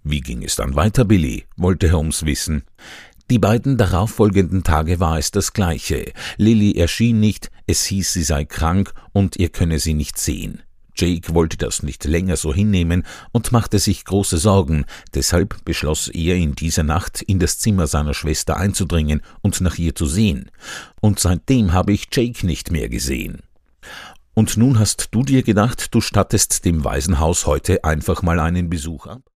»Wie ging es dann weiter, Billy?« wollte Holmes wissen. Die beiden darauffolgenden Tage war es das Gleiche. Lily erschien nicht, es hieß, sie sei krank und ihr könne sie nicht sehen. Jake wollte das nicht länger so hinnehmen und machte sich große Sorgen, deshalb beschloss er, in dieser Nacht in das Zimmer seiner Schwester einzudringen und nach ihr zu sehen. Und seitdem habe ich Jake nicht mehr gesehen. Und nun hast du dir gedacht, du stattest dem Waisenhaus heute einfach mal einen Besuch ab?